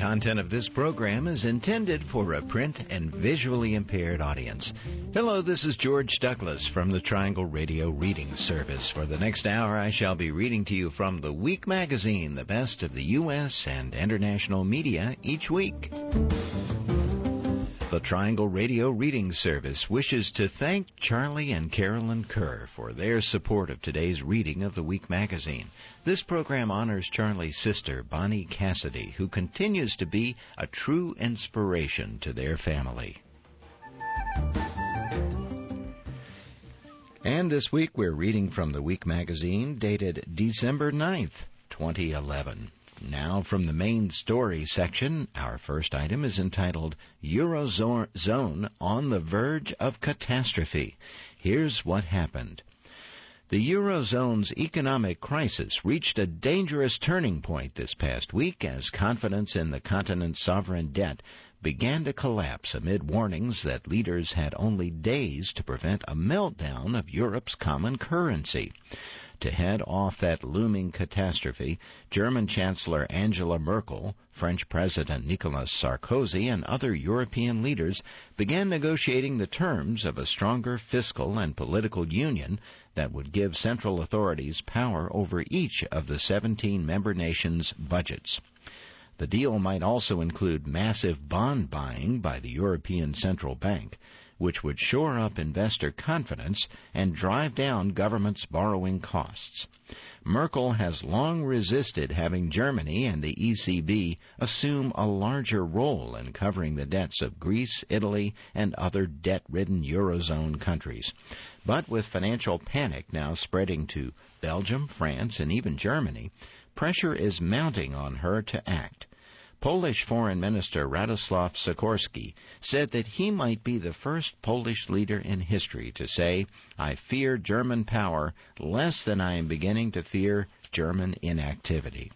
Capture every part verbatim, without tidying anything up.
content of this program is intended for a print and visually impaired audience. Hello, this is George Douglas from the Triangle Radio Reading Service. For the next hour, I shall be reading to you from The Week magazine, the best of the U S and international media each week. The Triangle Radio Reading Service wishes to thank Charlie and Carolyn Kerr for their support of today's reading of The Week magazine. This program honors Charlie's sister, Bonnie Cassidy, who continues to be a true inspiration to their family. And this week we're reading from The Week magazine, dated December ninth, twenty eleven. Now from the main story section, our first item is entitled Eurozone on the Verge of Catastrophe. Here's what happened. The Eurozone's economic crisis reached a dangerous turning point this past week as confidence in the continent's sovereign debt began to collapse amid warnings that leaders had only days to prevent a meltdown of Europe's common currency. To head off that looming catastrophe, German Chancellor Angela Merkel, French President Nicolas Sarkozy, and other European leaders began negotiating the terms of a stronger fiscal and political union that would give central authorities power over each of the seventeen member nations' budgets. The deal might also include massive bond buying by the European Central Bank, which would shore up investor confidence and drive down governments' borrowing costs. Merkel has long resisted having Germany and the E C B assume a larger role in covering the debts of Greece, Italy, and other debt-ridden Eurozone countries. But with financial panic now spreading to Belgium, France, and even Germany, pressure is mounting on her to act. Polish Foreign Minister Radoslaw Sikorski said that he might be the first Polish leader in history to say, "I fear German power less than I am beginning to fear German inactivity."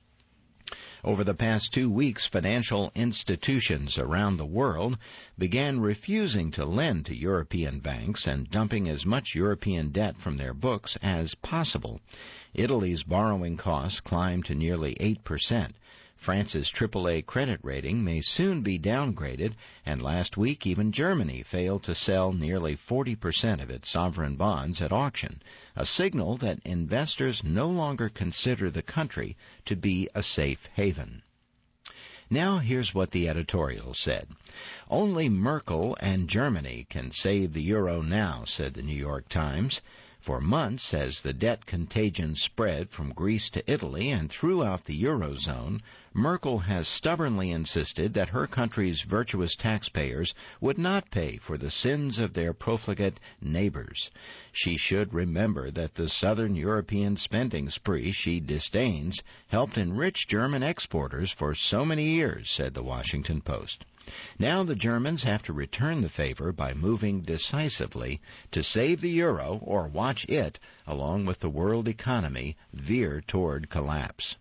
Over the past two weeks, financial institutions around the world began refusing to lend to European banks and dumping as much European debt from their books as possible. Italy's borrowing costs climbed to nearly eight percent. France's triple A credit rating may soon be downgraded, and last week even Germany failed to sell nearly forty percent of its sovereign bonds at auction, a signal that investors no longer consider the country to be a safe haven. Now here's what the editorial said. "Only Merkel and Germany can save the euro now," said the New York Times. For months, as the debt contagion spread from Greece to Italy and throughout the Eurozone, Merkel has stubbornly insisted that her country's virtuous taxpayers would not pay for the sins of their profligate neighbors. She should remember that the southern European spending spree she disdains helped enrich German exporters for so many years, said the Washington Post. Now the Germans have to return the favor by moving decisively to save the euro or watch it, along with the world economy, veer toward collapse.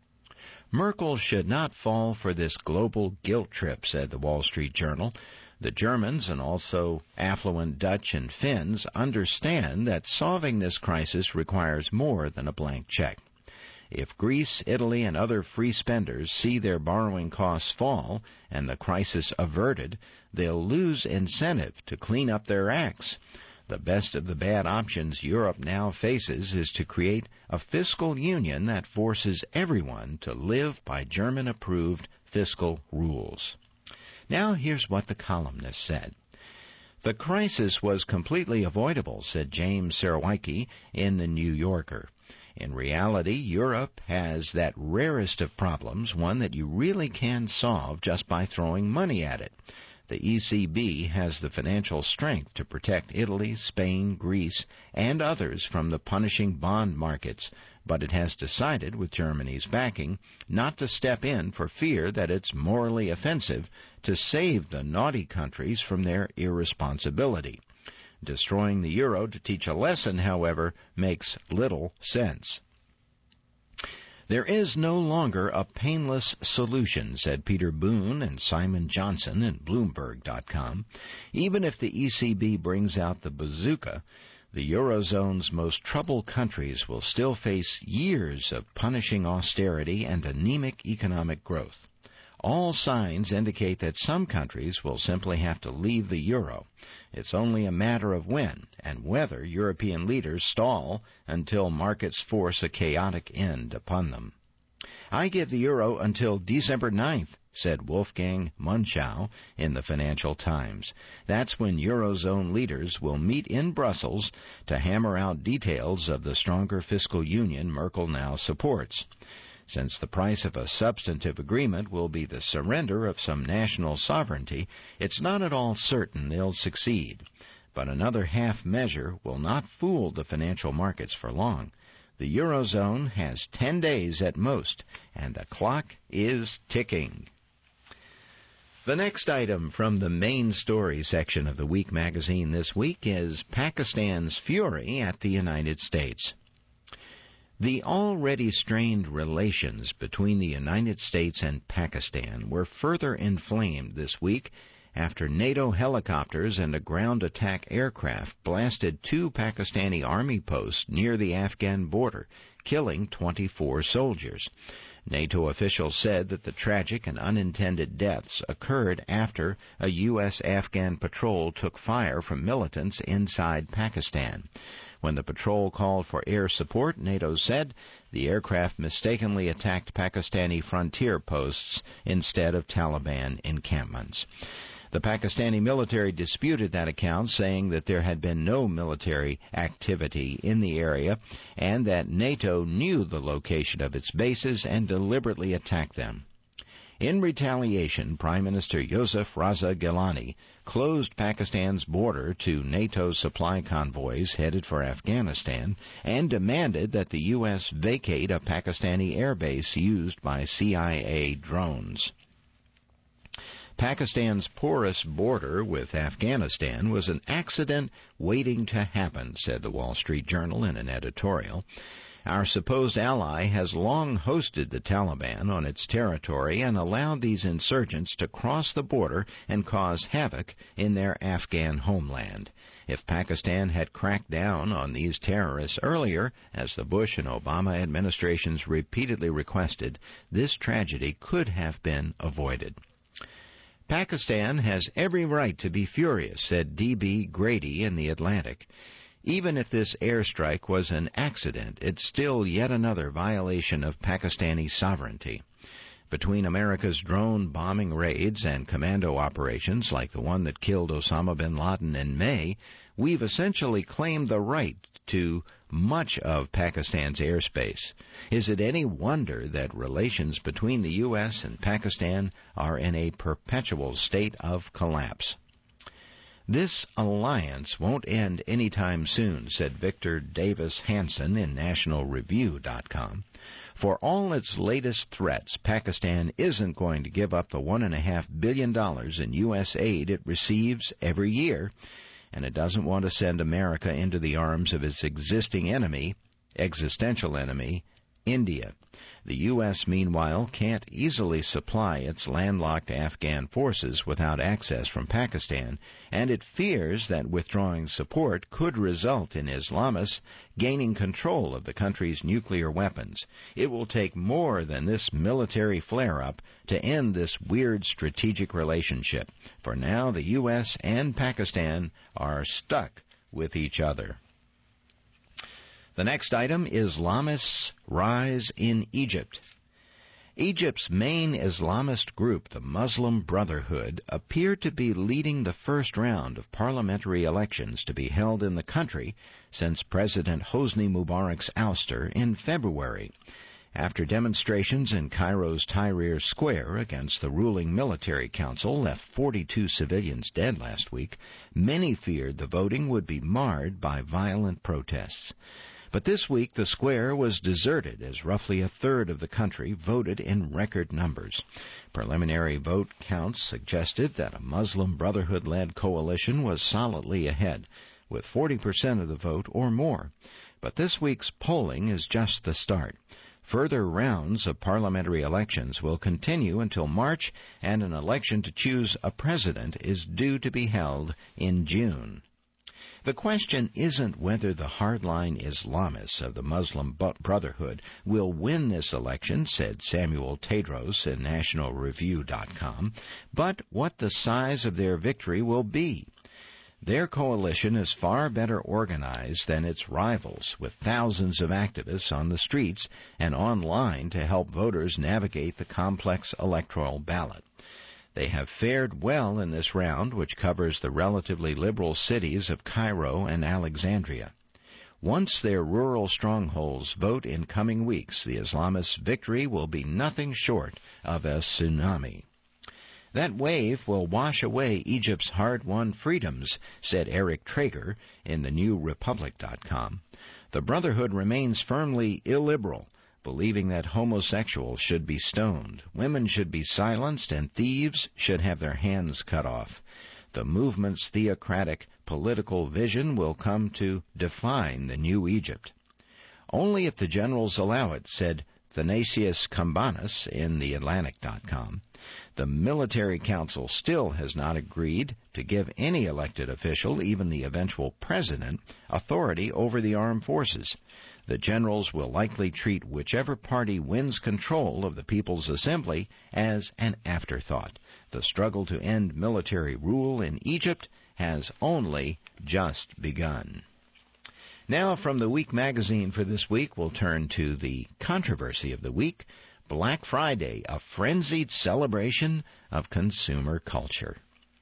Merkel should not fall for this global guilt trip, said the Wall Street Journal. The Germans and also affluent Dutch and Finns understand that solving this crisis requires more than a blank check. If Greece, Italy, and other free spenders see their borrowing costs fall and the crisis averted, they'll lose incentive to clean up their acts. The best of the bad options Europe now faces is to create a fiscal union that forces everyone to live by German-approved fiscal rules. Now here's what the columnist said. The crisis was completely avoidable, said James Serwicki in The New Yorker. In reality, Europe has that rarest of problems, one that you really can solve just by throwing money at it. The E C B has the financial strength to protect Italy, Spain, Greece, and others from the punishing bond markets, but it has decided, with Germany's backing, not to step in for fear that it's morally offensive to save the naughty countries from their irresponsibility. Destroying the euro to teach a lesson, however, makes little sense. There is no longer a painless solution, said Peter Boone and Simon Johnson in Bloomberg dot com. Even if the E C B brings out the bazooka, the Eurozone's most troubled countries will still face years of punishing austerity and anemic economic growth. All signs indicate that some countries will simply have to leave the euro. It's only a matter of when and whether European leaders stall until markets force a chaotic end upon them. I give the euro until December ninth, said Wolfgang Munchau in the Financial Times. That's when Eurozone leaders will meet in Brussels to hammer out details of the stronger fiscal union Merkel now supports. Since the price of a substantive agreement will be the surrender of some national sovereignty, it's not at all certain they'll succeed. But another half measure will not fool the financial markets for long. The Eurozone has ten days at most, and the clock is ticking. The next item from the main story section of the Week magazine this week is Pakistan's fury at the United States. The already strained relations between the United States and Pakistan were further inflamed this week after NATO helicopters and a ground attack aircraft blasted two Pakistani army posts near the Afghan border, killing twenty-four soldiers. NATO officials said that the tragic and unintended deaths occurred after a U S Afghan patrol took fire from militants inside Pakistan. When the patrol called for air support, NATO said the aircraft mistakenly attacked Pakistani frontier posts instead of Taliban encampments. The Pakistani military disputed that account, saying that there had been no military activity in the area and that NATO knew the location of its bases and deliberately attacked them. In retaliation, Prime Minister Yusuf Raza Gilani closed Pakistan's border to NATO supply convoys headed for Afghanistan and demanded that the U S vacate a Pakistani airbase used by C I A drones. Pakistan's porous border with Afghanistan was an accident waiting to happen, said the Wall Street Journal in an editorial. Our supposed ally has long hosted the Taliban on its territory and allowed these insurgents to cross the border and cause havoc in their Afghan homeland. If Pakistan had cracked down on these terrorists earlier, as the Bush and Obama administrations repeatedly requested, this tragedy could have been avoided. Pakistan has every right to be furious, said D B Grady in The Atlantic. Even if this airstrike was an accident, it's still yet another violation of Pakistani sovereignty. Between America's drone bombing raids and commando operations like the one that killed Osama bin Laden in May, we've essentially claimed the right to much of Pakistan's airspace. Is it any wonder that relations between the U S and Pakistan are in a perpetual state of collapse? This alliance won't end anytime soon, said Victor Davis Hanson in National Review dot com. For all its latest threats, Pakistan isn't going to give up the one point five billion dollars in U S aid it receives every year, and it doesn't want to send America into the arms of its existing enemy, existential enemy, India. The U S, meanwhile, can't easily supply its landlocked Afghan forces without access from Pakistan, and it fears that withdrawing support could result in Islamists gaining control of the country's nuclear weapons. It will take more than this military flare-up to end this weird strategic relationship. For now, the U S and Pakistan are stuck with each other. The next item, Islamists rise in Egypt. Egypt's main Islamist group, the Muslim Brotherhood, appeared to be leading the first round of parliamentary elections to be held in the country since President Hosni Mubarak's ouster in February. After demonstrations in Cairo's Tahrir Square against the ruling military council left forty-two civilians dead last week, many feared the voting would be marred by violent protests. But this week the square was deserted as roughly a third of the country voted in record numbers. Preliminary vote counts suggested that a Muslim Brotherhood-led coalition was solidly ahead, with forty percent of the vote or more. But this week's polling is just the start. Further rounds of parliamentary elections will continue until March, and an election to choose a president is due to be held in June. The question isn't whether the hardline Islamists of the Muslim Brotherhood will win this election, said Samuel Tedros in National Review dot com, but what the size of their victory will be. Their coalition is far better organized than its rivals, with thousands of activists on the streets and online to help voters navigate the complex electoral ballot. They have fared well in this round, which covers the relatively liberal cities of Cairo and Alexandria. Once their rural strongholds vote in coming weeks, the Islamists' victory will be nothing short of a tsunami. That wave will wash away Egypt's hard-won freedoms, said Eric Traeger in the New Republic dot com. The Brotherhood remains firmly illiberal, believing that homosexuals should be stoned, women should be silenced, and thieves should have their hands cut off. The movement's theocratic political vision will come to define the new Egypt. Only if the generals allow it, said Thanasius Kambanis in the Atlantic dot com. The military council still has not agreed to give any elected official, even the eventual president, authority over the armed forces. The generals will likely treat whichever party wins control of the People's Assembly as an afterthought. The struggle to end military rule in Egypt has only just begun. Now, from the Week magazine for this week, we'll turn to the controversy of the week, Black Friday, a frenzied celebration of consumer culture.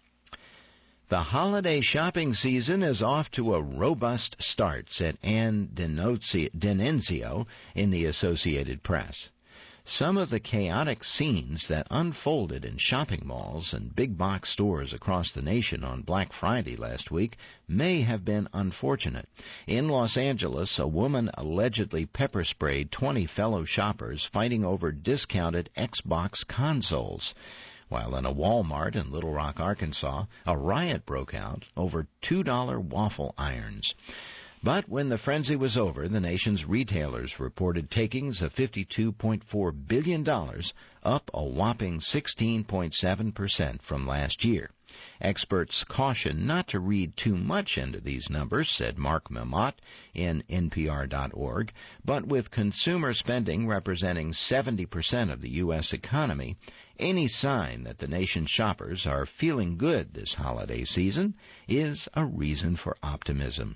The holiday shopping season is off to a robust start, said Ann Denenzio in the Associated Press. Some of the chaotic scenes that unfolded in shopping malls and big box stores across the nation on Black Friday last week may have been unfortunate. In Los Angeles, a woman allegedly pepper sprayed twenty fellow shoppers fighting over discounted Xbox consoles. While in a Walmart in Little Rock, Arkansas, a riot broke out over two dollar waffle irons. But when the frenzy was over, the nation's retailers reported takings of fifty-two point four billion dollars, up a whopping sixteen point seven percent from last year. Experts caution not to read too much into these numbers, said Mark Memot in N P R dot org, but with consumer spending representing seventy percent of the U S economy, any sign that the nation's shoppers are feeling good this holiday season is a reason for optimism.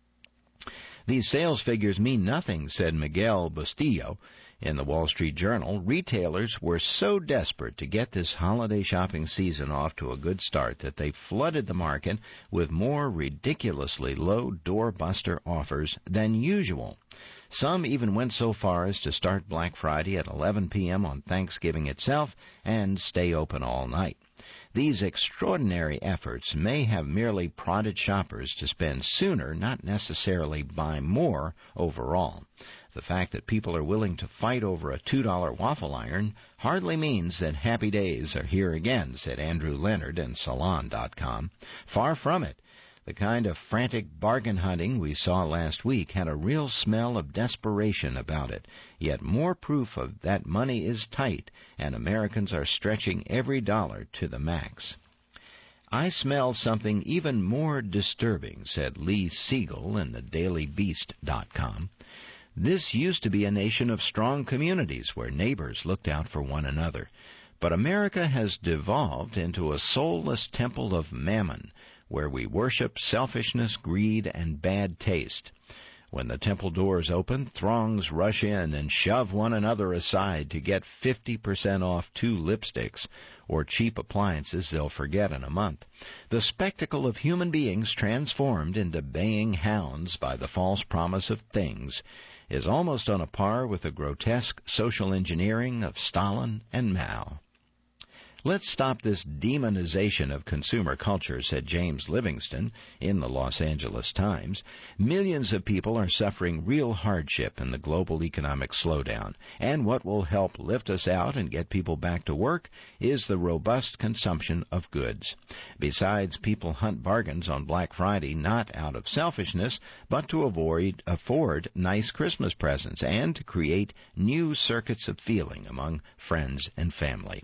These sales figures mean nothing, said Miguel Bustillo in the Wall Street Journal. Retailers were so desperate to get this holiday shopping season off to a good start that they flooded the market with more ridiculously low doorbuster offers than usual. Some even went so far as to start Black Friday at eleven p.m. on Thanksgiving itself and stay open all night. These extraordinary efforts may have merely prodded shoppers to spend sooner, not necessarily buy more overall. The fact that people are willing to fight over a two dollar waffle iron hardly means that happy days are here again, said Andrew Leonard in Salon dot com. Far from it. The kind of frantic bargain hunting we saw last week had a real smell of desperation about it, yet more proof of that money is tight and Americans are stretching every dollar to the max. I smell something even more disturbing, said Lee Siegel in the Daily Beast dot com. This used to be a nation of strong communities where neighbors looked out for one another. But America has devolved into a soulless temple of mammon, where we worship selfishness, greed, and bad taste. When the temple doors open, throngs rush in and shove one another aside to get fifty percent off two lipsticks or cheap appliances they'll forget in a month. The spectacle of human beings transformed into baying hounds by the false promise of things is almost on a par with the grotesque social engineering of Stalin and Mao. Let's stop this demonization of consumer culture, said James Livingston in the Los Angeles Times. Millions of people are suffering real hardship in the global economic slowdown, and what will help lift us out and get people back to work is the robust consumption of goods. Besides, people hunt bargains on Black Friday not out of selfishness, but to avoid afford nice Christmas presents and to create new circuits of feeling among friends and family.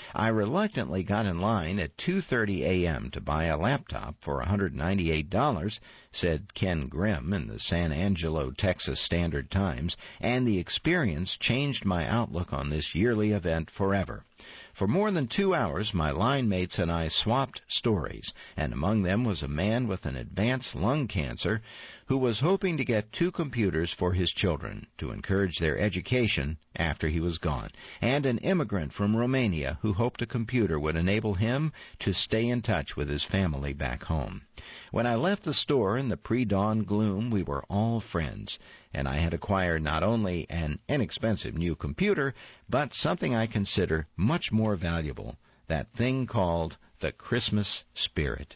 I reluctantly got in line at two thirty a.m. to buy a laptop for one hundred ninety-eight dollars, said Ken Grimm in the San Angelo, Texas Standard Times, and the experience changed my outlook on this yearly event forever. For more than two hours, my line mates and I swapped stories, and among them was a man with an advanced lung cancer who was hoping to get two computers for his children to encourage their education after he was gone, and an immigrant from Romania who hoped a computer would enable him to stay in touch with his family back home. When I left the store in the pre-dawn gloom, we were all friends, and I had acquired not only an inexpensive new computer, but something I consider much more valuable, that thing called the Christmas spirit.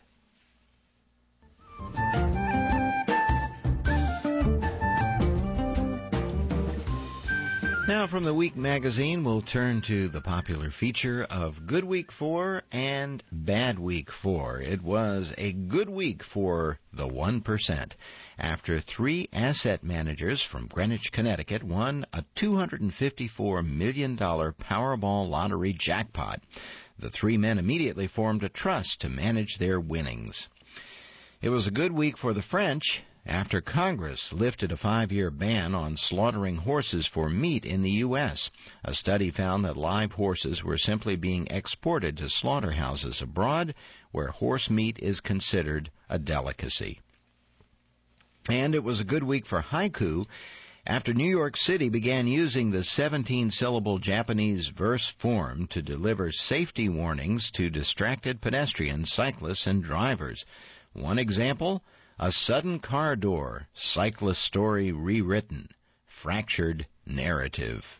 Now from the Week magazine, we'll turn to the popular feature of Good Week four and Bad Week four. It was a good week for the one percent, after three asset managers from Greenwich, Connecticut won a two hundred fifty-four million dollars Powerball lottery jackpot. The three men immediately formed a trust to manage their winnings. It was a good week for the French, after Congress lifted a five-year ban on slaughtering horses for meat in the U S A study found that live horses were simply being exported to slaughterhouses abroad, where horse meat is considered a delicacy. And it was a good week for haiku, after New York City began using the seventeen-syllable Japanese verse form to deliver safety warnings to distracted pedestrians, cyclists, and drivers. One example: a sudden car door, cyclist story rewritten, fractured narrative.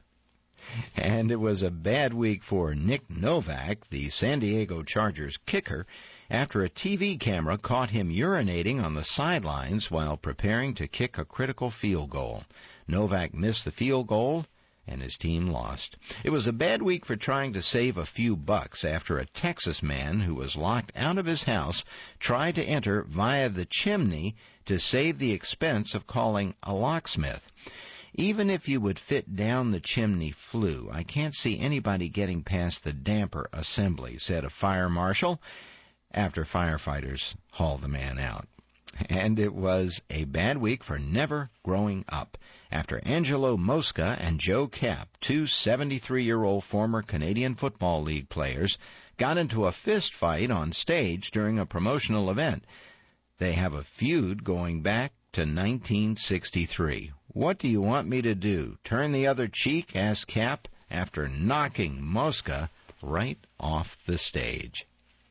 And it was a bad week for Nick Novak, the San Diego Chargers kicker, after a T V camera caught him urinating on the sidelines while preparing to kick a critical field goal. Novak missed the field goal, and his team lost. It was a bad week for trying to save a few bucks after a Texas man who was locked out of his house tried to enter via the chimney to save the expense of calling a locksmith. Even if you would fit down the chimney flue, I can't see anybody getting past the damper assembly, said a fire marshal after firefighters hauled the man out. And it was a bad week for never growing up, after Angelo Mosca and Joe Kapp, two seventy-three-year-old former Canadian Football League players, got into a fist fight on stage during a promotional event. They have a feud going back to nineteen sixty-three. "What do you want me to do, turn the other cheek?" asked Kapp after knocking Mosca right off the stage.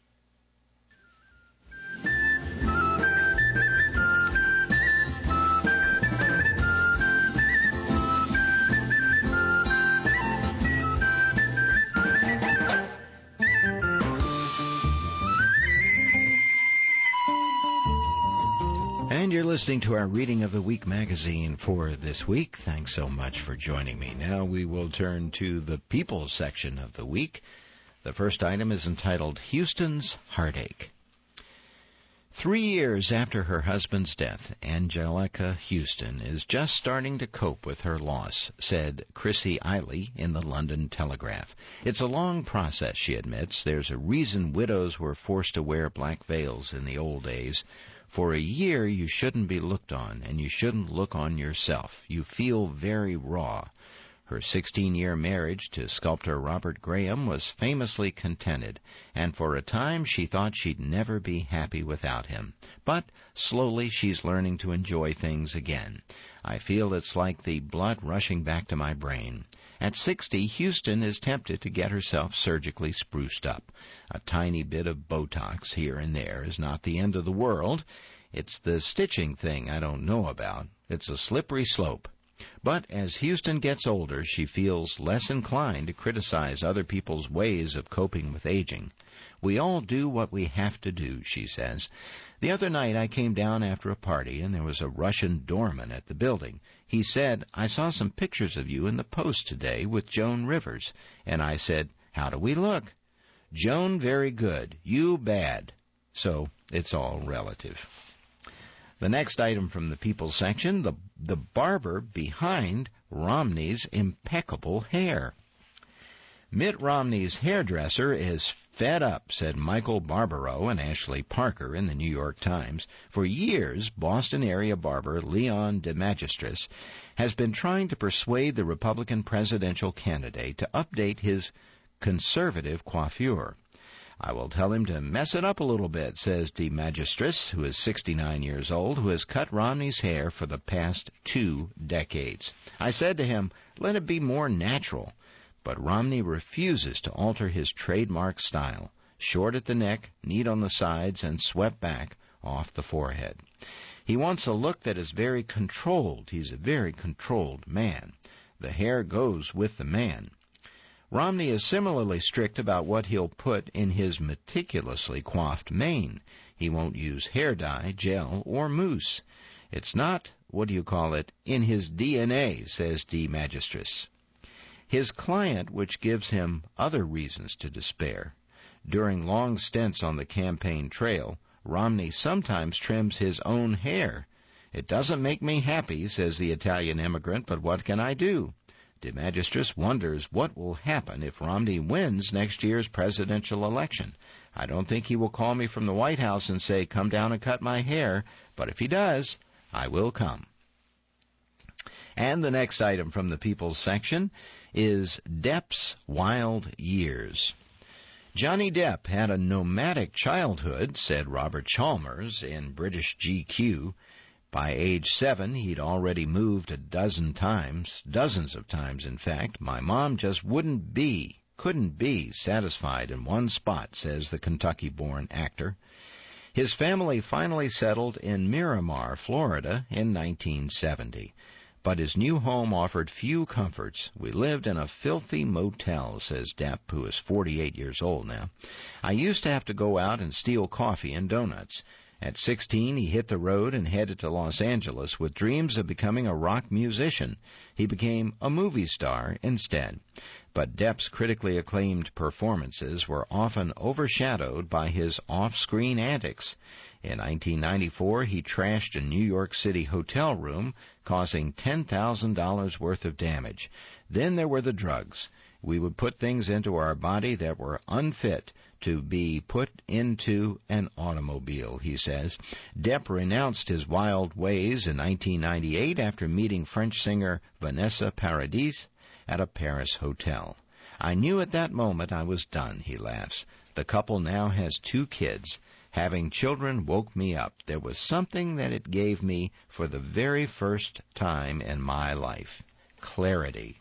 And you're listening to our Reading of the Week magazine for this week. Thanks so much for joining me. Now we will turn to the People section of the week. The first item is entitled Houston's Heartache. Three years after her husband's death, Angelica Houston is just starting to cope with her loss, said Chrissy Eiley in the London Telegraph. It's a long process, she admits. There's a reason widows were forced to wear black veils in the old days. For a year, you shouldn't be looked on, and you shouldn't look on yourself. You feel very raw. Her sixteen-year marriage to sculptor Robert Graham was famously contented, and for a time she thought she'd never be happy without him. But slowly she's learning to enjoy things again. I feel it's like the blood rushing back to my brain. At sixty, Houston is tempted to get herself surgically spruced up. A tiny bit of Botox here and there is not the end of the world. It's the stitching thing I don't know about. It's a slippery slope. But as Houston gets older, she feels less inclined to criticize other people's ways of coping with aging. We all do what we have to do, she says. The other night I came down after a party, and there was a Russian doorman at the building. He said, "I saw some pictures of you in the Post today with Joan Rivers." And I said, "How do we look?" "Joan very good, you bad." So it's all relative. The next item from the People section, the, the barber behind Romney's impeccable hair. Mitt Romney's hairdresser is fed up, said Michael Barbaro and Ashley Parker in the New York Times. For years, Boston area barber Leon DeMagistris has been trying to persuade the Republican presidential candidate to update his conservative coiffure. I will tell him to mess it up a little bit, says DeMagistris, who is sixty-nine years old, who has cut Romney's hair for the past two decades. I said to him, let it be more natural. But Romney refuses to alter his trademark style, short at the neck, neat on the sides, and swept back off the forehead. He wants a look that is very controlled. He's a very controlled man. The hair goes with the man. Romney is similarly strict about what he'll put in his meticulously coiffed mane. He won't use hair dye, gel, or mousse. It's not, what do you call it, in his D N A, says DeMagistris. His client, which gives him other reasons to despair. During long stints on the campaign trail, Romney sometimes trims his own hair. It doesn't make me happy, says the Italian immigrant, but what can I do? DeMagistris wonders what will happen if Romney wins next year's presidential election. I don't think he will call me from the White House and say, come down and cut my hair, but if he does, I will come. And the next item from the People's section is Depp's wild years. Johnny Depp had a nomadic childhood, said Robert Chalmers in British G Q. By age seven, he'd already moved a dozen times, dozens of times, in fact. My mom just wouldn't be, couldn't be satisfied in one spot, says the Kentucky-born actor. His family finally settled in Miramar, Florida, in nineteen seventy. But his new home offered few comforts. We lived in a filthy motel, says Depp, who is forty-eight years old now. I used to have to go out and steal coffee and donuts. At sixteen, he hit the road and headed to Los Angeles with dreams of becoming a rock musician. He became a movie star instead. But Depp's critically acclaimed performances were often overshadowed by his off-screen antics. In nineteen ninety-four, he trashed a New York City hotel room, causing ten thousand dollars worth of damage. Then there were the drugs. We would put things into our body that were unfit to be put into an automobile, he says. Depp renounced his wild ways in nineteen ninety-eight after meeting French singer Vanessa Paradis at a Paris hotel. I knew at that moment I was done, he laughs. The couple now has two kids. Having children woke me up. There was something that it gave me for the very first time in my life. Clarity.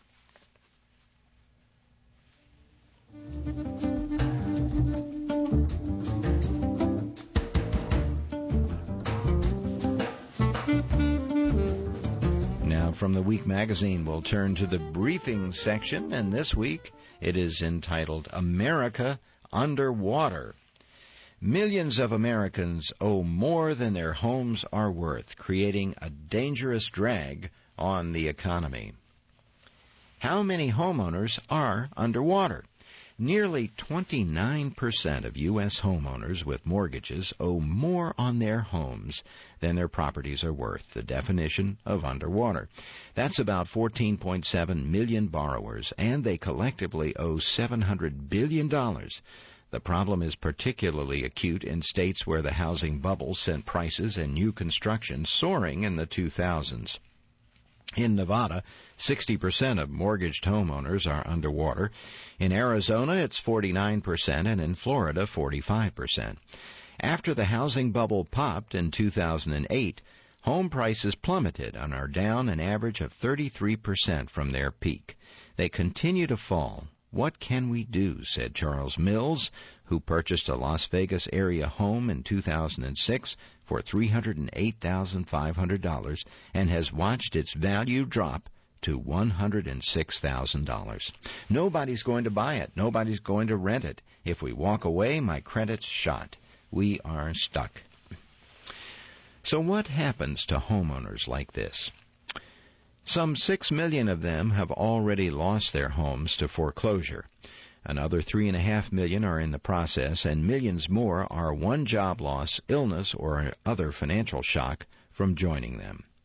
Now from the Week magazine, we'll turn to the briefing section, and this week it is entitled America Underwater. Millions of Americans owe more than their homes are worth, creating a dangerous drag on the economy. How many homeowners are underwater? Nearly twenty-nine percent of U S homeowners with mortgages owe more on their homes than their properties are worth, the definition of underwater. That's about fourteen point seven million borrowers, and they collectively owe seven hundred billion dollars. The problem is particularly acute in states where the housing bubble sent prices and new construction soaring in the two thousands. In Nevada, sixty percent of mortgaged homeowners are underwater. In Arizona, it's forty-nine percent, and in Florida, forty-five percent. After the housing bubble popped in two thousand eight, home prices plummeted and are down an average of thirty-three percent from their peak. They continue to fall. What can we do, said Charles Mills, who purchased a Las Vegas area home in two thousand six for three hundred eight thousand five hundred dollars and has watched its value drop to one hundred six thousand dollars. Nobody's going to buy it. Nobody's going to rent it. If we walk away, my credit's shot. We are stuck. So what happens to homeowners like this? Some six million of them have already lost their homes to foreclosure. Another three and a half million are in the process, and millions more are one job loss, illness, or other financial shock from joining them.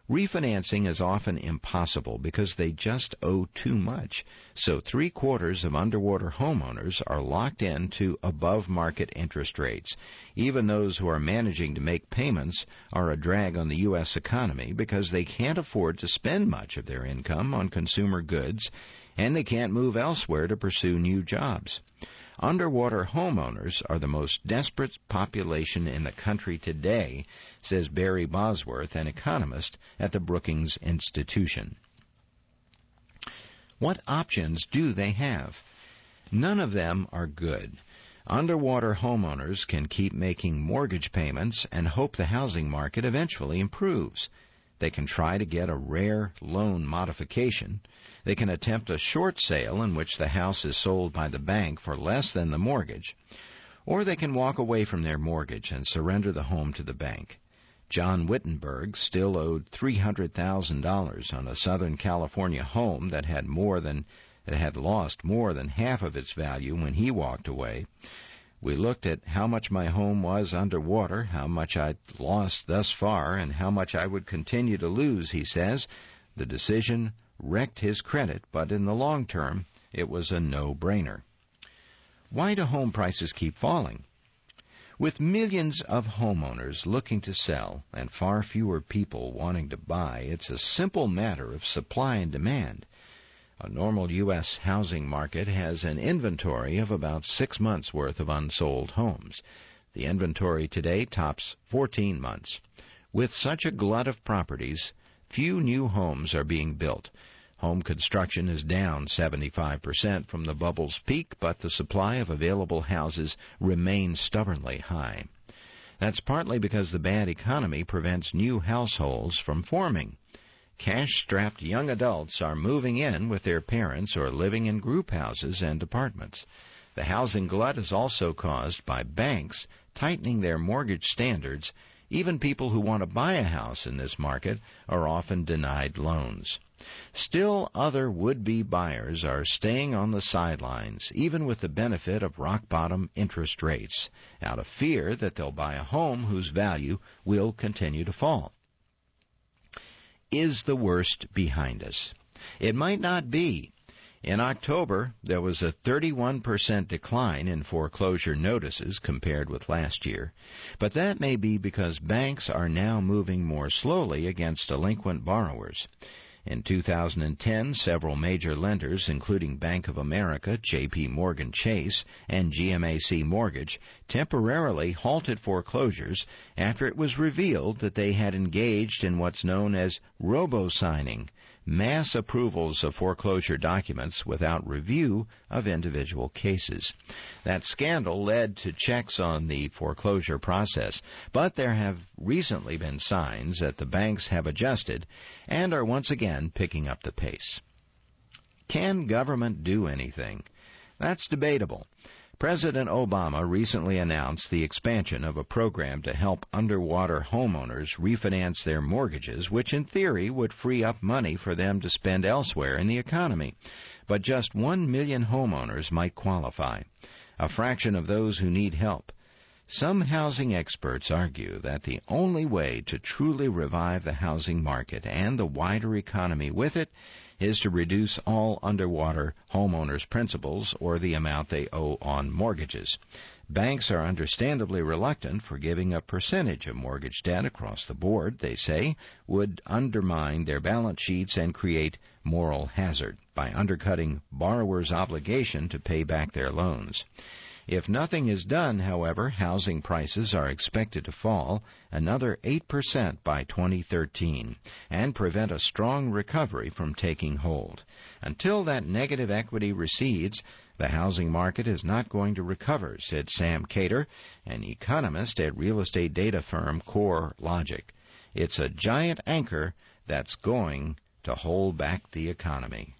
Refinancing is often impossible because they just owe too much. So three-quarters of underwater homeowners are locked into above-market interest rates. Even those who are managing to make payments are a drag on the U S economy because they can't afford to spend much of their income on consumer goods, and they can't move elsewhere to pursue new jobs. Underwater homeowners are the most desperate population in the country today, says Barry Bosworth, an economist at the Brookings Institution. What options do they have? None of them are good. Underwater homeowners can keep making mortgage payments and hope the housing market eventually improves. They can try to get a rare loan modification. They can attempt a short sale in which the house is sold by the bank for less than the mortgage. Or they can walk away from their mortgage and surrender the home to the bank. John Wittenberg still owed three hundred thousand dollars on a Southern California home that had more than that had lost more than half of its value when he walked away. We looked at how much my home was underwater, how much I'd lost thus far, and how much I would continue to lose, he says. The decision wrecked his credit, but in the long term, it was a no-brainer. Why do home prices keep falling? With millions of homeowners looking to sell and far fewer people wanting to buy, it's a simple matter of supply and demand. A normal U S housing market has an inventory of about six months' worth of unsold homes. The inventory today tops fourteen months. With such a glut of properties, few new homes are being built. Home construction is down seventy-five percent from the bubble's peak, but the supply of available houses remains stubbornly high. That's partly because the bad economy prevents new households from forming. Cash-strapped young adults are moving in with their parents or living in group houses and apartments. The housing glut is also caused by banks tightening their mortgage standards. Even people who want to buy a house in this market are often denied loans. Still, other would-be buyers are staying on the sidelines, even with the benefit of rock-bottom interest rates, out of fear that they'll buy a home whose value will continue to fall. Is the worst behind us? It might not be. In October, there was a thirty-one percent decline in foreclosure notices compared with last year, but that may be because banks are now moving more slowly against delinquent borrowers. In two thousand ten, several major lenders, including Bank of America, J P Morgan Chase, and G M A C Mortgage, temporarily halted foreclosures after it was revealed that they had engaged in what's known as robo-signing, mass approvals of foreclosure documents without review of individual cases. That scandal led to checks on the foreclosure process, but there have recently been signs that the banks have adjusted and are once again picking up the pace. Can government do anything? That's debatable. President Obama recently announced the expansion of a program to help underwater homeowners refinance their mortgages, which in theory would free up money for them to spend elsewhere in the economy. But just one million homeowners might qualify, a fraction of those who need help. Some housing experts argue that the only way to truly revive the housing market and the wider economy with it is to reduce all underwater homeowners' principals or the amount they owe on mortgages. Banks are understandably reluctant, for giving a percentage of mortgage debt across the board, they say, would undermine their balance sheets and create moral hazard by undercutting borrowers' obligation to pay back their loans. If nothing is done, however, housing prices are expected to fall another eight percent by twenty thirteen and prevent a strong recovery from taking hold. Until that negative equity recedes, the housing market is not going to recover, said Sam Cater, an economist at real estate data firm CoreLogic. It's a giant anchor that's going to hold back the economy.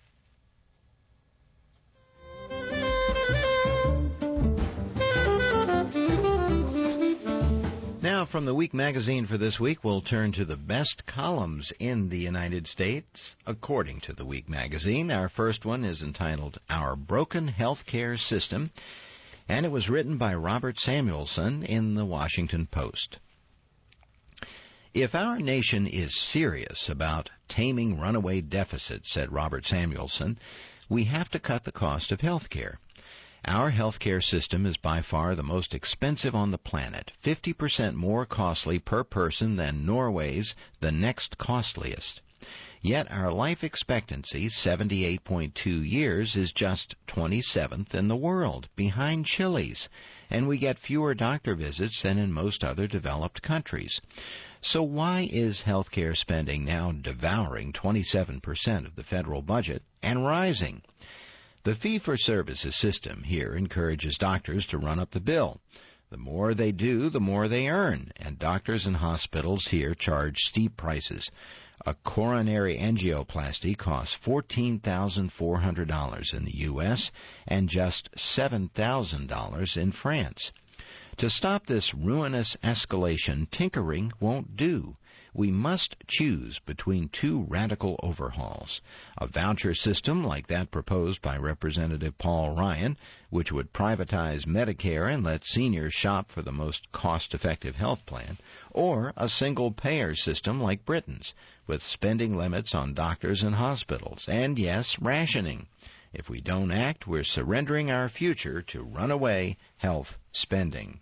Now, from the Week magazine for this week, we'll turn to the best columns in the United States, according to the Week magazine. Our first one is entitled Our Broken Healthcare System, and it was written by Robert Samuelson in the Washington Post. If our nation is serious about taming runaway deficits, said Robert Samuelson, we have to cut the cost of health care. Our health care system is by far the most expensive on the planet, fifty percent more costly per person than Norway's, the next costliest. Yet our life expectancy, seventy-eight point two years, is just twenty-seventh in the world, behind Chile's, and we get fewer doctor visits than in most other developed countries. So why is healthcare spending now devouring twenty-seven percent of the federal budget and rising? The fee-for-service system here encourages doctors to run up the bill. The more they do, the more they earn, and doctors and hospitals here charge steep prices. A coronary angioplasty costs fourteen thousand four hundred dollars in the U S and just seven thousand dollars in France. To stop this ruinous escalation, tinkering won't do. We must choose between two radical overhauls. A voucher system like that proposed by Representative Paul Ryan, which would privatize Medicare and let seniors shop for the most cost-effective health plan, or a single-payer system like Britain's, with spending limits on doctors and hospitals, and, yes, rationing. If we don't act, we're surrendering our future to runaway health spending.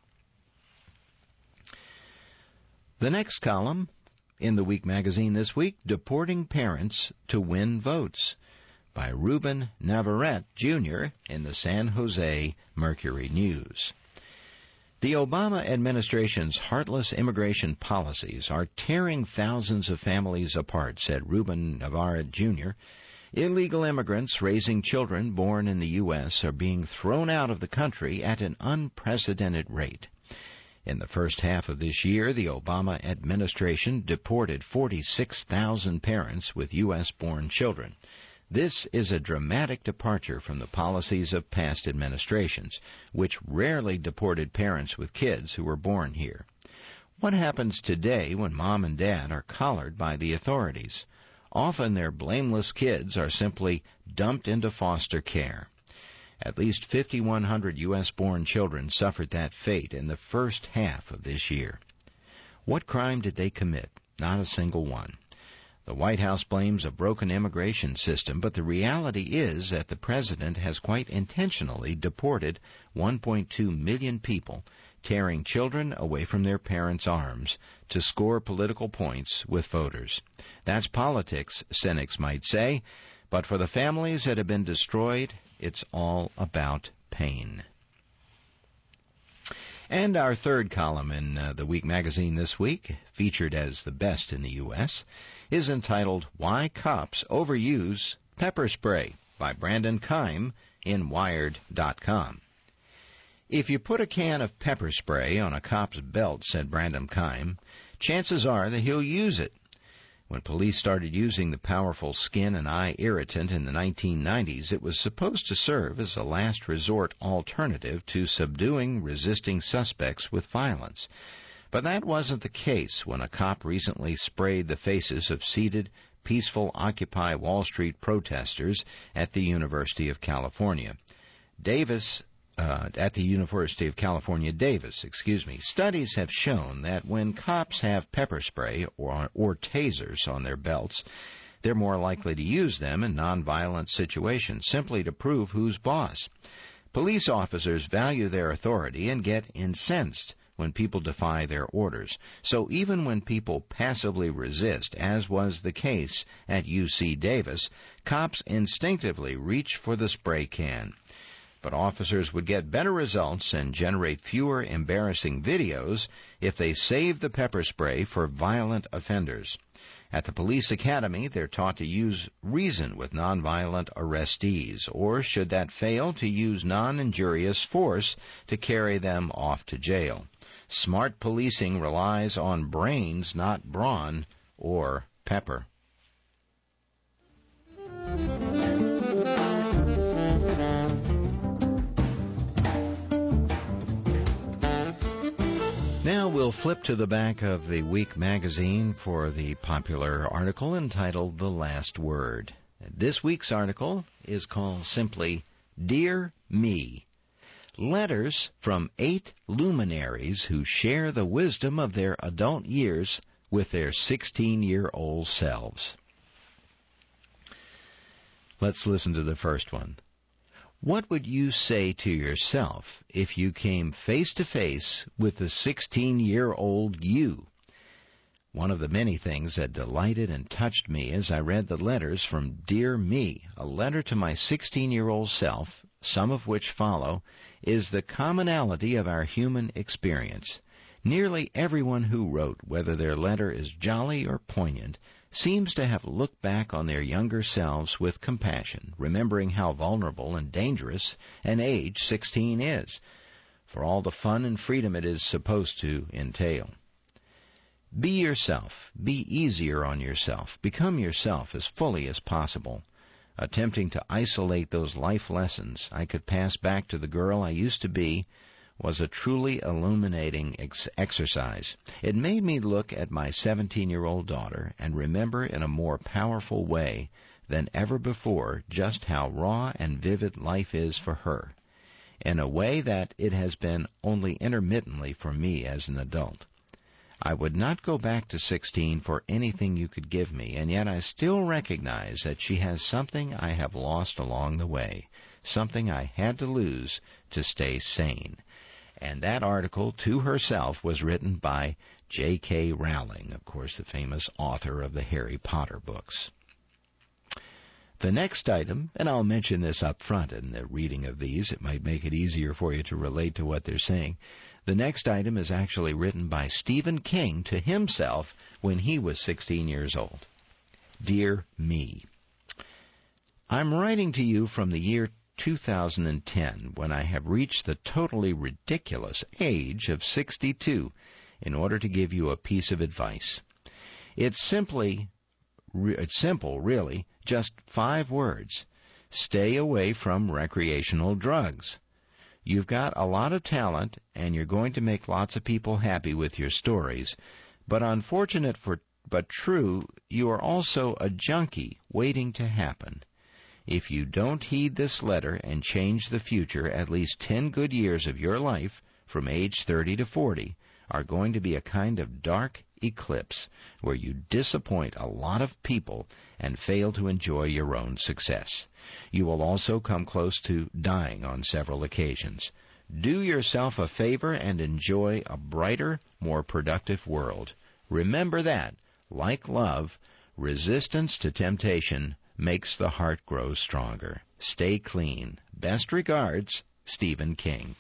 The next column in the Week magazine this week, Deporting Parents to Win Votes, by Ruben Navarrete, Junior in the San Jose Mercury News. The Obama administration's heartless immigration policies are tearing thousands of families apart, said Ruben Navarrete, Junior Illegal immigrants raising children born in the U S are being thrown out of the country at an unprecedented rate. In the first half of this year, the Obama administration deported forty-six thousand parents with U S-born children. This is a dramatic departure from the policies of past administrations, which rarely deported parents with kids who were born here. What happens today when mom and dad are collared by the authorities? Often their blameless kids are simply dumped into foster care. At least five thousand one hundred U S-born children suffered that fate in the first half of this year. What crime did they commit? Not a single one. The White House blames a broken immigration system, but the reality is that the president has quite intentionally deported one point two million people, tearing children away from their parents' arms to score political points with voters. That's politics, cynics might say, but for the families that have been destroyed, it's all about pain. And our third column in uh, the Week magazine this week, featured as the best in the U S, is entitled Why Cops Overuse Pepper Spray by Brandon Keim in Wired dot com. If you put a can of pepper spray on a cop's belt, said Brandon Keim, chances are that he'll use it. When police started using the powerful skin and eye irritant in the nineteen nineties, it was supposed to serve as a last resort alternative to subduing resisting suspects with violence. But that wasn't the case when a cop recently sprayed the faces of seated, peaceful Occupy Wall Street protesters at the University of California. Davis Uh, at the University of California, Davis, excuse me. Studies have shown that when cops have pepper spray or, or tasers on their belts, they're more likely to use them in nonviolent situations simply to prove who's boss. Police officers value their authority and get incensed when people defy their orders. So even when people passively resist, as was the case at U C Davis, cops instinctively reach for the spray can. But officers would get better results and generate fewer embarrassing videos if they saved the pepper spray for violent offenders. At the police academy, they're taught to use reason with nonviolent arrestees, or should that fail, to use non-injurious force to carry them off to jail. Smart policing relies on brains, not brawn or pepper. Now we'll flip to the back of the Week magazine for the popular article entitled The Last Word. This week's article is called simply, Dear Me. Letters from eight luminaries who share the wisdom of their adult years with their sixteen-year-old selves. Let's listen to the first one. What would you say to yourself if you came face-to-face with the sixteen-year-old you? One of the many things that delighted and touched me as I read the letters from Dear Me, a letter to my sixteen-year-old self, some of which follow, is the commonality of our human experience. Nearly everyone who wrote, whether their letter is jolly or poignant, seems to have looked back on their younger selves with compassion, remembering how vulnerable and dangerous an age sixteen is, for all the fun and freedom it is supposed to entail. Be yourself. Be easier on yourself. Become yourself as fully as possible. Attempting to isolate those life lessons I could pass back to the girl I used to be was a truly illuminating ex- exercise. It made me look at my seventeen-year-old daughter and remember in a more powerful way than ever before just how raw and vivid life is for her, in a way that it has been only intermittently for me as an adult. I would not go back to sixteen for anything you could give me, and yet I still recognize that she has something I have lost along the way, something I had to lose to stay sane. And that article, to herself, was written by J K Rowling, of course, the famous author of the Harry Potter books. The next item, and I'll mention this up front in the reading of these, it might make it easier for you to relate to what they're saying. The next item is actually written by Stephen King to himself when he was sixteen years old. Dear Me, I'm writing to you from the year two thousand ten, when I have reached the totally ridiculous age of sixty-two, in order to give you a piece of advice. It's simply, it's simple, really, just five words. Stay away from recreational drugs. You've got a lot of talent, and you're going to make lots of people happy with your stories, but unfortunate for, but true, you are also a junkie waiting to happen. If you don't heed this letter and change the future, at least ten good years of your life, from age thirty to forty, are going to be a kind of dark eclipse where you disappoint a lot of people and fail to enjoy your own success. You will also come close to dying on several occasions. Do yourself a favor and enjoy a brighter, more productive world. Remember that, like love, resistance to temptation makes the heart grow stronger. Stay clean. Best regards, Stephen King.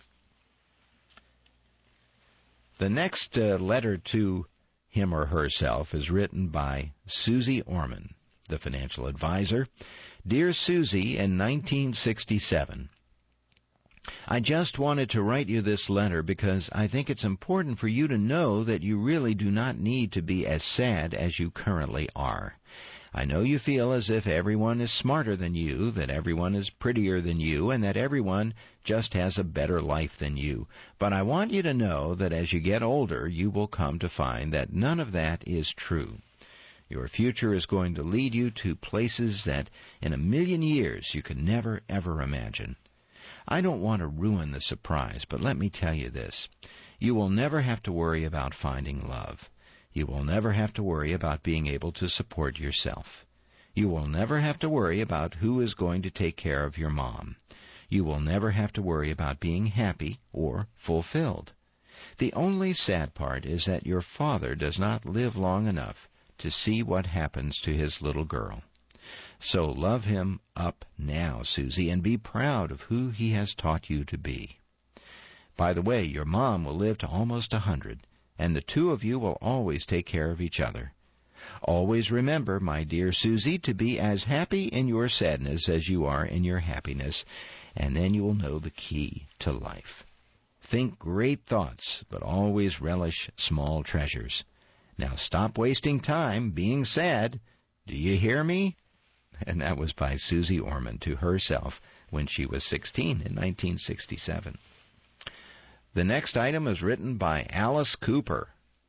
The next uh, letter to him or herself is written by Susie Orman, the financial advisor. Dear Susie, in nineteen sixty-seven, I just wanted to write you this letter because I think it's important for you to know that you really do not need to be as sad as you currently are. I know you feel as if everyone is smarter than you, that everyone is prettier than you, and that everyone just has a better life than you. But I want you to know that as you get older, you will come to find that none of that is true. Your future is going to lead you to places that in a million years you could never, ever imagine. I don't want to ruin the surprise, but let me tell you this. You will never have to worry about finding love. You will never have to worry about being able to support yourself. You will never have to worry about who is going to take care of your mom. You will never have to worry about being happy or fulfilled. The only sad part is that your father does not live long enough to see what happens to his little girl. So love him up now, Susie, and be proud of who he has taught you to be. By the way, your mom will live to almost a hundred, and the two of you will always take care of each other. Always remember, my dear Susie, to be as happy in your sadness as you are in your happiness, and then you will know the key to life. Think great thoughts, but always relish small treasures. Now stop wasting time being sad. Do you hear me? And that was by Susie Orman to herself when she was sixteen in nineteen sixty-seven. The next item is written by Alice Cooper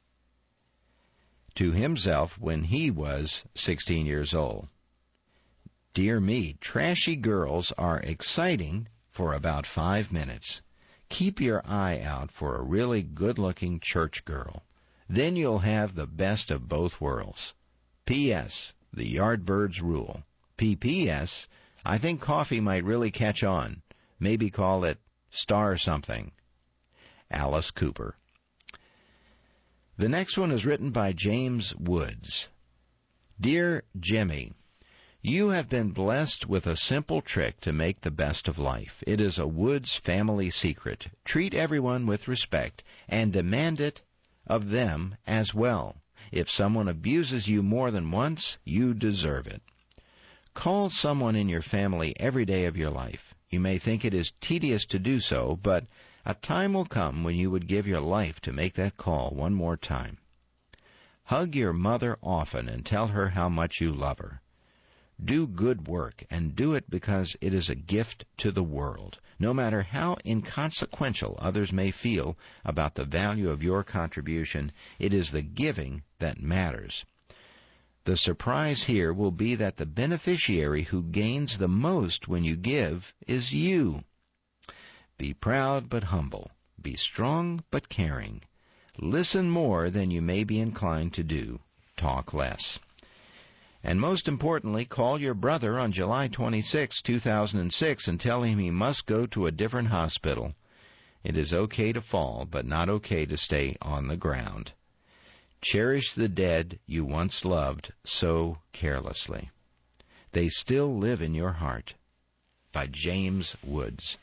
to himself when he was sixteen years old. Dear me, trashy girls are exciting for about five minutes. Keep your eye out for a really good-looking church girl. Then you'll have the best of both worlds. P S. The Yardbirds rule. P P S. I think coffee might really catch on. Maybe call it Star something. Alice Cooper. The next one is written by James Woods. Dear Jimmy, you have been blessed with a simple trick to make the best of life. It is a Woods family secret. Treat everyone with respect and demand it of them as well. If someone abuses you more than once, you deserve it. Call someone in your family every day of your life. You may think it is tedious to do so, but a time will come when you would give your life to make that call one more time. Hug your mother often and tell her how much you love her. Do good work, and do it because it is a gift to the world. No matter how inconsequential others may feel about the value of your contribution, it is the giving that matters. The surprise here will be that the beneficiary who gains the most when you give is you. Be proud but humble. Be strong but caring. Listen more than you may be inclined to do. Talk less. And most importantly, call your brother on July twenty-sixth, two thousand six, and tell him he must go to a different hospital. It is okay to fall, but not okay to stay on the ground. Cherish the dead you once loved so carelessly. They still live in your heart. By James Woods.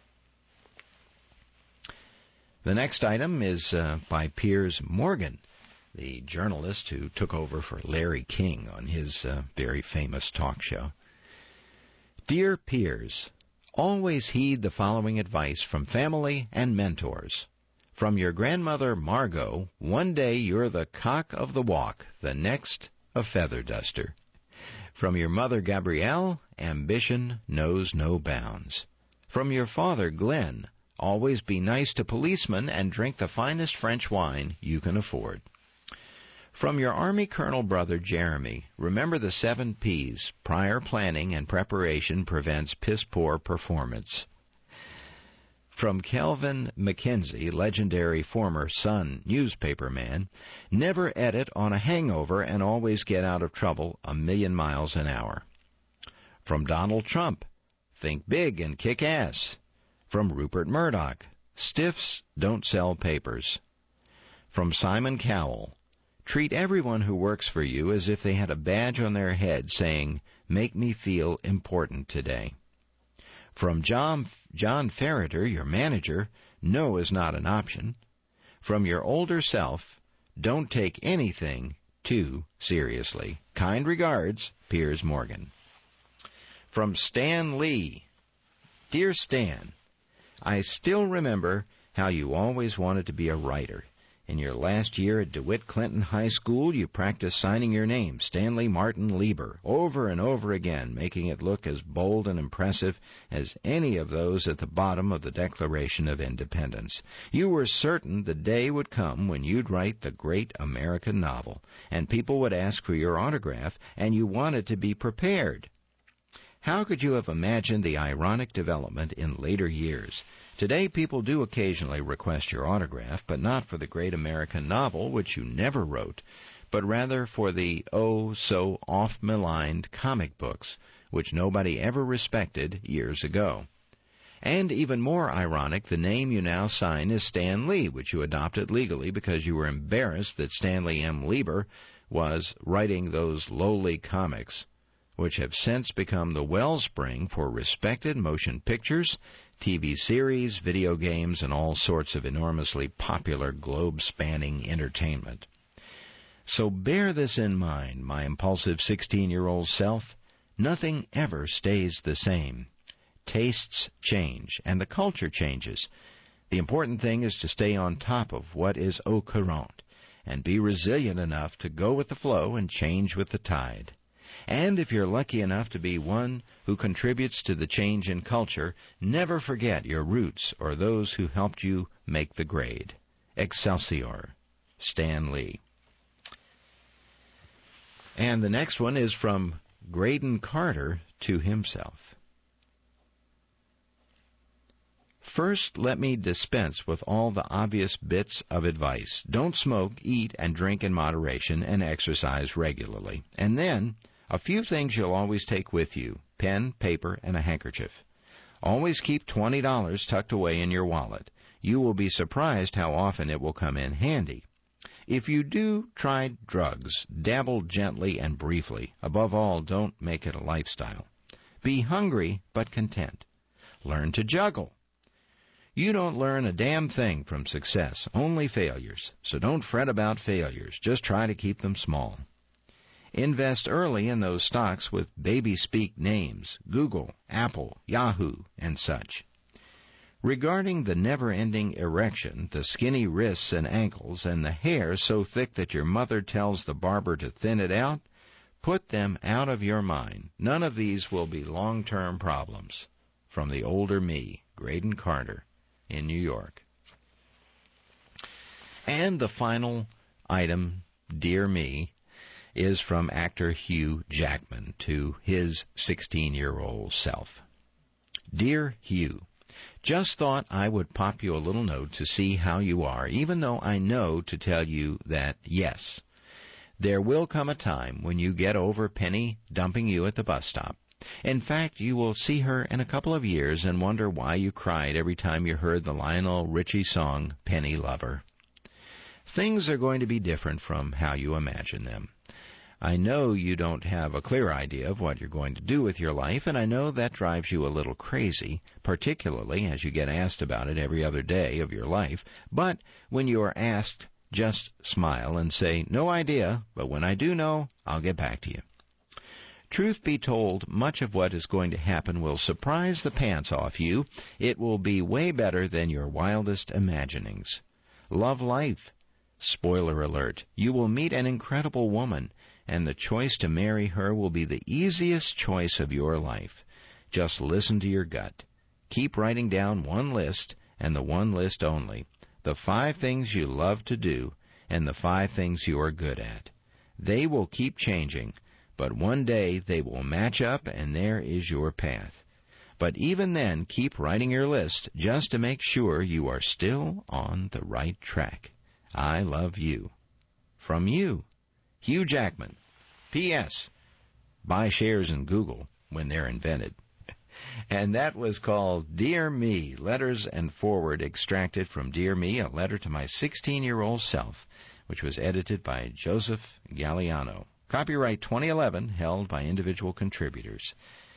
The next item is uh, by Piers Morgan, the journalist who took over for Larry King on his uh, very famous talk show. Dear Piers, always heed the following advice from family and mentors. From your grandmother, Margot, one day you're the cock of the walk, the next a feather duster. From your mother, Gabrielle, ambition knows no bounds. From your father, Glenn, always be nice to policemen and drink the finest French wine you can afford. From your Army Colonel brother, Jeremy, remember the seven P's. Prior planning and preparation prevents piss-poor performance. From Kelvin McKenzie, legendary former Sun newspaperman, never edit on a hangover and always get out of trouble a million miles an hour. From Donald Trump, think big and kick ass. From Rupert Murdoch, stiffs don't sell papers. From Simon Cowell, treat everyone who works for you as if they had a badge on their head saying, make me feel important today. From John, John Ferreter, your manager, no is not an option. From your older self, don't take anything too seriously. Kind regards, Piers Morgan. From Stan Lee, Dear Stan, I still remember how you always wanted to be a writer. In your last year at DeWitt Clinton High School, you practiced signing your name, Stanley Martin Lieber, over and over again, making it look as bold and impressive as any of those at the bottom of the Declaration of Independence. You were certain the day would come when you'd write the great American novel, and people would ask for your autograph, and you wanted to be prepared. How could you have imagined the ironic development in later years? Today, people do occasionally request your autograph, but not for the great American novel, which you never wrote, but rather for the oh-so-oft-maligned comic books, which nobody ever respected years ago. And even more ironic, the name you now sign is Stan Lee, which you adopted legally because you were embarrassed that Stanley M. Lieber was writing those lowly comics, which have since become the wellspring for respected motion pictures, T V series, video games, and all sorts of enormously popular globe-spanning entertainment. So bear this in mind, my impulsive sixteen-year-old self. Nothing ever stays the same. Tastes change, and the culture changes. The important thing is to stay on top of what is au courant, and be resilient enough to go with the flow and change with the tide. And if you're lucky enough to be one who contributes to the change in culture, never forget your roots or those who helped you make the grade. Excelsior, Stan Lee. And the next one is from Graydon Carter to himself. First, let me dispense with all the obvious bits of advice. Don't smoke, eat, and drink in moderation, and exercise regularly. And then, a few things you'll always take with you: pen, paper, and a handkerchief. Always keep twenty dollars tucked away in your wallet. You will be surprised how often it will come in handy. If you do try drugs, dabble gently and briefly. Above all, don't make it a lifestyle. Be hungry but content. Learn to juggle. You don't learn a damn thing from success, only failures. So don't fret about failures. Just try to keep them small. Invest early in those stocks with baby-speak names: Google, Apple, Yahoo, and such. Regarding the never-ending erection, the skinny wrists and ankles, and the hair so thick that your mother tells the barber to thin it out, put them out of your mind. None of these will be long-term problems. From the older me, Graydon Carter, in New York. And the final item, Dear Me, is from actor Hugh Jackman to his sixteen-year-old self. Dear Hugh, just thought I would pop you a little note to see how you are, even though I know to tell you that, yes, there will come a time when you get over Penny dumping you at the bus stop. In fact, you will see her in a couple of years and wonder why you cried every time you heard the Lionel Richie song, Penny Lover. Things are going to be different from how you imagine them. I know you don't have a clear idea of what you're going to do with your life, and I know that drives you a little crazy, particularly as you get asked about it every other day of your life. But when you are asked, just smile and say, no idea, but when I do know, I'll get back to you. Truth be told, much of what is going to happen will surprise the pants off you. It will be way better than your wildest imaginings. Love life. Spoiler alert, you will meet an incredible woman, and the choice to marry her will be the easiest choice of your life. Just listen to your gut. Keep writing down one list, and the one list only. The five things you love to do, and the five things you are good at. They will keep changing, but one day they will match up, and there is your path. But even then, keep writing your list just to make sure you are still on the right track. I love you. From you, Hugh Jackman. P S. Buy shares in Google when they're invented. And that was called Dear Me, Letters and Forward, extracted from Dear Me, a letter to my sixteen-year-old self, which was edited by Joseph Galliano. Copyright twenty eleven, held by individual contributors.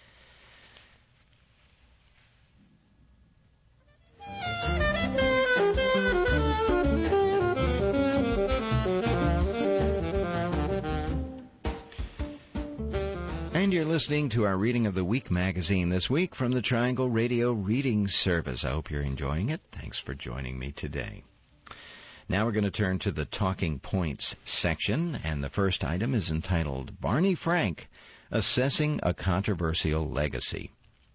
And you're listening to our Reading of the Week magazine this week from the Triangle Radio Reading Service. I hope you're enjoying it. Thanks for joining me today. Now we're going to turn to the Talking Points section, and the first item is entitled, Barney Frank, Assessing a Controversial Legacy.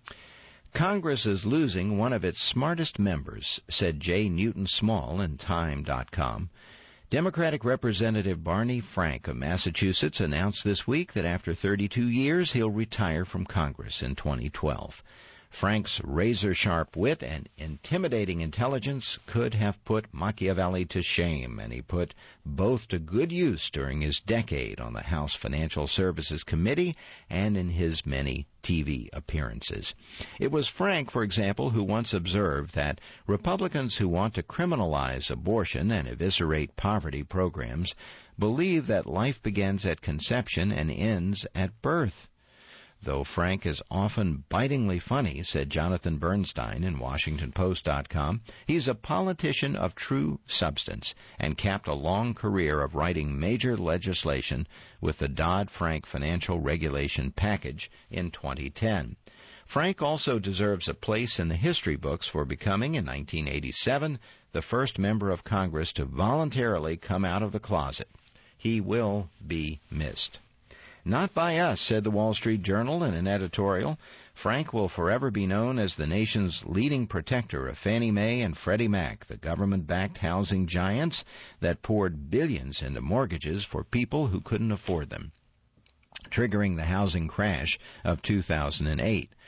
Congress is losing one of its smartest members, said J. Newton Small in Time dot com. Democratic Representative Barney Frank of Massachusetts announced this week that after thirty-two years, he'll retire from Congress in twenty twelve. Frank's razor-sharp wit and intimidating intelligence could have put Machiavelli to shame, and he put both to good use during his decade on the House Financial Services Committee and in his many T V appearances. It was Frank, for example, who once observed that Republicans who want to criminalize abortion and eviscerate poverty programs believe that life begins at conception and ends at birth. Though Frank is often bitingly funny, said Jonathan Bernstein in Washington Post dot com, he's a politician of true substance and capped a long career of writing major legislation with the Dodd-Frank financial regulation package in twenty ten. Frank also deserves a place in the history books for becoming, in nineteen eighty-seven, the first member of Congress to voluntarily come out of the closet. He will be missed. Not by us, said the Wall Street Journal in an editorial. Frank will forever be known as the nation's leading protector of Fannie Mae and Freddie Mac, the government-backed housing giants that poured billions into mortgages for people who couldn't afford them, triggering the housing crash of two thousand eight.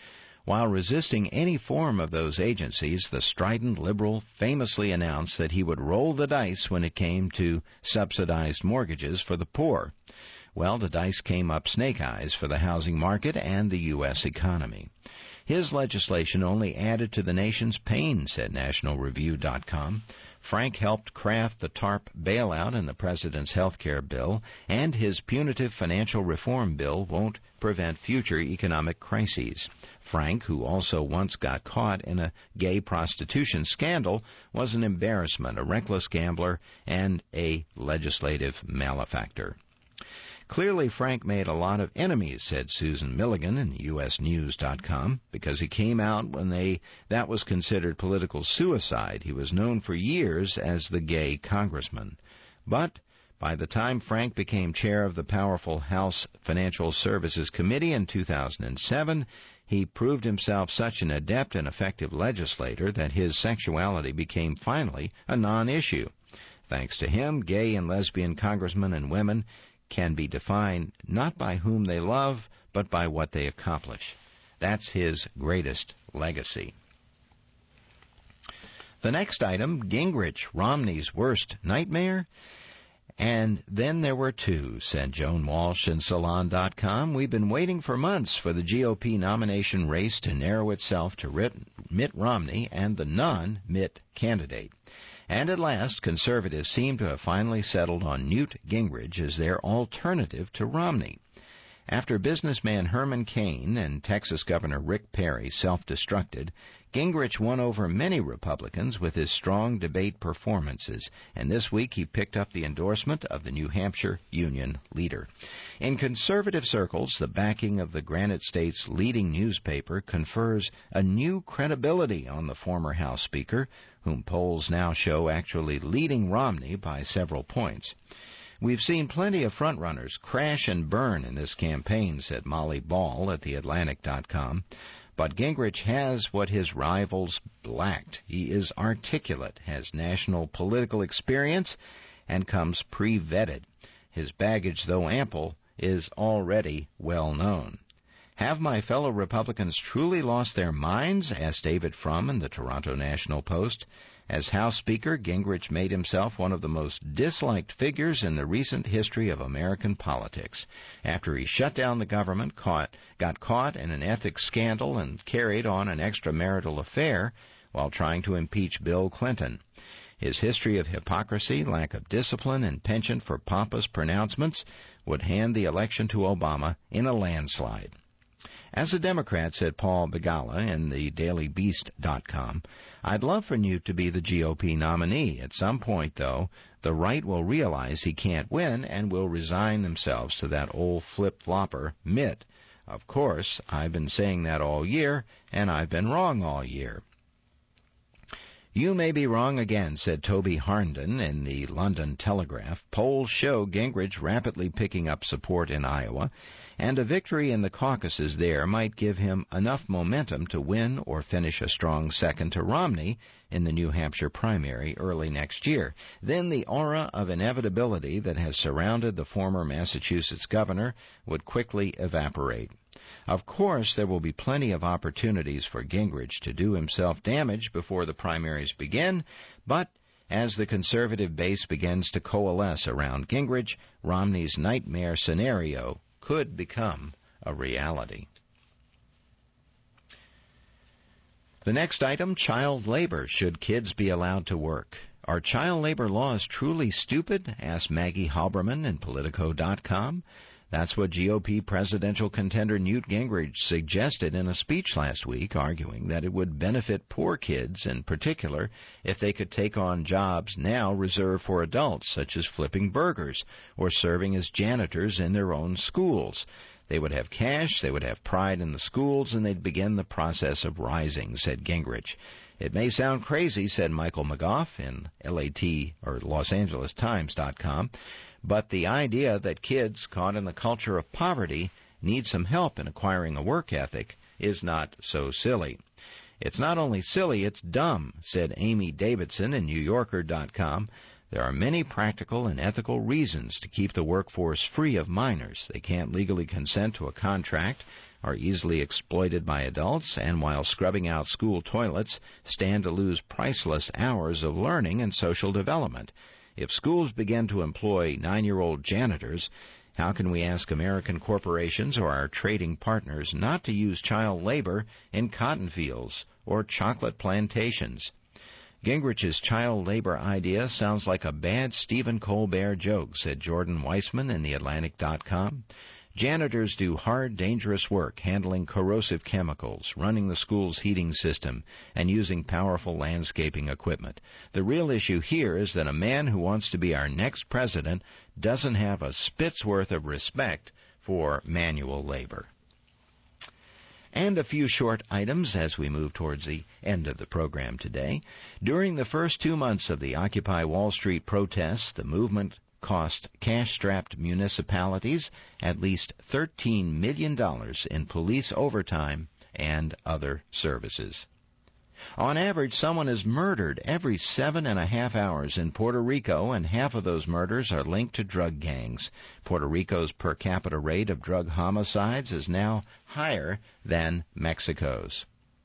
While resisting any form of those agencies, the strident liberal famously announced that he would roll the dice when it came to subsidized mortgages for the poor. Well, the dice came up snake eyes for the housing market and the U S economy. His legislation only added to the nation's pain, said National Review dot com. Frank helped craft the TARP bailout in the president's health care bill, and his punitive financial reform bill won't prevent future economic crises. Frank, who also once got caught in a gay prostitution scandal, was an embarrassment, a reckless gambler, and a legislative malefactor. Clearly, Frank made a lot of enemies, said Susan Milligan in U S News dot com, because he came out when they that was considered political suicide. He was known for years as the gay congressman. But by the time Frank became chair of the powerful House Financial Services Committee in two thousand seven, he proved himself such an adept and effective legislator that his sexuality became finally a non-issue. Thanks to him, gay and lesbian congressmen and women can be defined not by whom they love, but by what they accomplish. That's his greatest legacy. The next item, Gingrich, Romney's worst nightmare? And then there were two, said Joan Walsh in Salon dot com. We've been waiting for months for the G O P nomination race to narrow itself to Mitt Romney and the non-Mitt candidate. And at last, conservatives seem to have finally settled on Newt Gingrich as their alternative to Romney. After businessman Herman Cain and Texas Governor Rick Perry self-destructed, Gingrich won over many Republicans with his strong debate performances, and this week he picked up the endorsement of the New Hampshire Union leader. In conservative circles, the backing of the Granite State's leading newspaper confers a new credibility on the former House Speaker, whom polls now show actually leading Romney by several points. We've seen plenty of frontrunners crash and burn in this campaign, said Molly Ball at the Atlantic dot com. But Gingrich has what his rivals lacked. He is articulate, has national political experience, and comes pre-vetted. His baggage, though ample, is already well known. Have my fellow Republicans truly lost their minds? Asked David Frum in the Toronto National Post. As House Speaker, Gingrich made himself one of the most disliked figures in the recent history of American politics. After he shut down the government, caught, got caught in an ethics scandal, and carried on an extramarital affair while trying to impeach Bill Clinton. His history of hypocrisy, lack of discipline, and penchant for pompous pronouncements would hand the election to Obama in a landslide. As a Democrat, said Paul Begala in the Daily Beast dot com, I'd love for Newt to be the G O P nominee. At some point, though, the right will realize he can't win and will resign themselves to that old flip-flopper, Mitt. Of course, I've been saying that all year, and I've been wrong all year. You may be wrong again, said Toby Harnden in the London Telegraph. Polls show Gingrich rapidly picking up support in Iowa, and a victory in the caucuses there might give him enough momentum to win or finish a strong second to Romney in the New Hampshire primary early next year. Then the aura of inevitability that has surrounded the former Massachusetts governor would quickly evaporate. Of course, there will be plenty of opportunities for Gingrich to do himself damage before the primaries begin, but as the conservative base begins to coalesce around Gingrich, Romney's nightmare scenario could become a reality. The next item, child labor. Should kids be allowed to work? Are child labor laws truly stupid? Asked Maggie Haberman in Politico dot com. That's what G O P presidential contender Newt Gingrich suggested in a speech last week, arguing that it would benefit poor kids in particular if they could take on jobs now reserved for adults, such as flipping burgers or serving as janitors in their own schools. They would have cash, they would have pride in the schools, and they'd begin the process of rising, said Gingrich. It may sound crazy, said Michael McGough in L A T or Los Angeles Times dot com, but the idea that kids caught in the culture of poverty need some help in acquiring a work ethic is not so silly. It's not only silly, it's dumb, said Amy Davidson in New Yorker dot com. There are many practical and ethical reasons to keep the workforce free of minors. They can't legally consent to a contract, are easily exploited by adults, and while scrubbing out school toilets, stand to lose priceless hours of learning and social development. If schools begin to employ nine-year-old janitors, how can we ask American corporations or our trading partners not to use child labor in cotton fields or chocolate plantations? Gingrich's child labor idea sounds like a bad Stephen Colbert joke, said Jordan Weissman in the Atlantic dot com. Janitors do hard, dangerous work handling corrosive chemicals, running the school's heating system, and using powerful landscaping equipment. The real issue here is that a man who wants to be our next president doesn't have a spit's worth of respect for manual labor. And a few short items as we move towards the end of the program today. During the first two months of the Occupy Wall Street protests, the movement cost cash-strapped municipalities at least thirteen million dollars in police overtime and other services. On average, someone is murdered every seven and a half hours in Puerto Rico, and half of those murders are linked to drug gangs. Puerto Rico's per capita rate of drug homicides is now higher than Mexico's.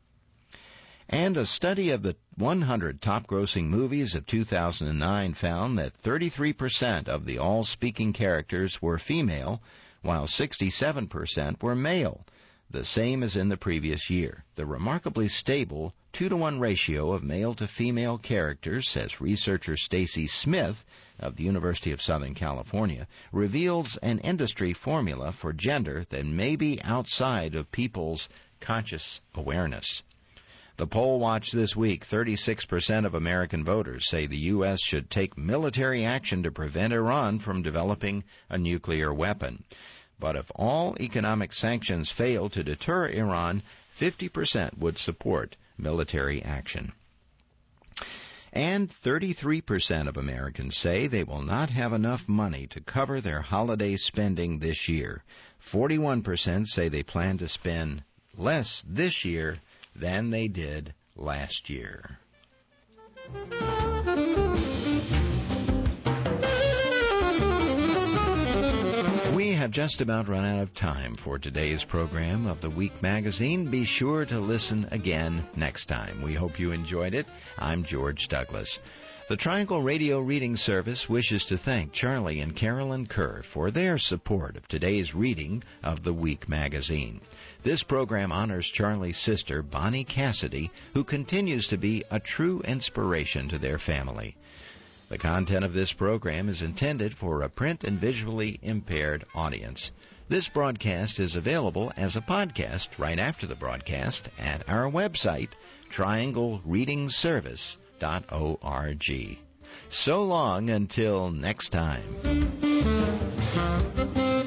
And a study of the one hundred top-grossing movies of two thousand nine found that thirty-three percent of the all-speaking characters were female, while sixty-seven percent were male, the same as in the previous year. The remarkably stable two to one ratio of male to female characters, says researcher Stacy Smith of the University of Southern California, reveals an industry formula for gender that may be outside of people's conscious awareness. The poll watched this week, thirty-six percent of American voters say the U S should take military action to prevent Iran from developing a nuclear weapon. But if all economic sanctions fail to deter Iran, fifty percent would support military action. And thirty-three percent of Americans say they will not have enough money to cover their holiday spending this year. forty-one percent say they plan to spend less this year than they did last year. We have just about run out of time for today's program of the Week Magazine. Be sure to listen again next time. We hope you enjoyed it. I'm George Douglas. The Triangle Radio Reading Service wishes to thank Charlie and Carolyn Kerr for their support of today's reading of the Week Magazine. This program honors Charlie's sister, Bonnie Cassidy, who continues to be a true inspiration to their family. The content of this program is intended for a print and visually impaired audience. This broadcast is available as a podcast right after the broadcast at our website, triangle reading service dot org. So long until next time.